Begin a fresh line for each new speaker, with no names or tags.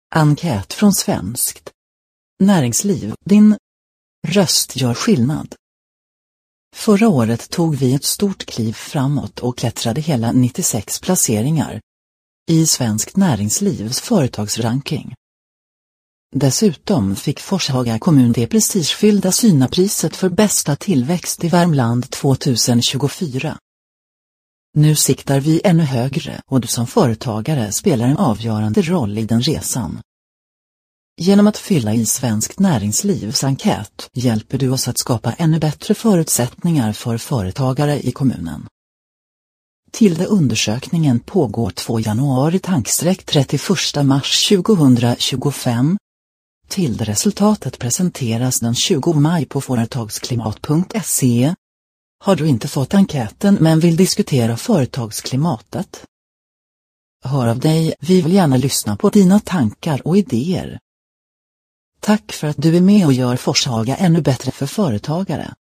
Enkät från Svenskt Näringsliv. Din röst gör skillnad. Förra året tog vi ett stort kliv framåt och klättrade hela 96 placeringar i Svenskt Näringslivs företagsranking. Dessutom fick Forshaga kommun det prestigefyllda Synapriset för bästa tillväxt i Värmland 2024. Nu siktar vi ännu högre och du som företagare spelar en avgörande roll i den resan. Genom att fylla i Svenskt Näringslivs enkät hjälper du oss att skapa ännu bättre förutsättningar för företagare i kommunen. Undersökningen pågår 2 januari-31 mars 2025. Resultatet presenteras den 20 maj på företagsklimat.se. Har du inte fått enkäten men vill diskutera företagsklimatet? Hör av dig, vi vill gärna lyssna på dina tankar och idéer. Tack för att du är med och gör Forshaga ännu bättre för företagare.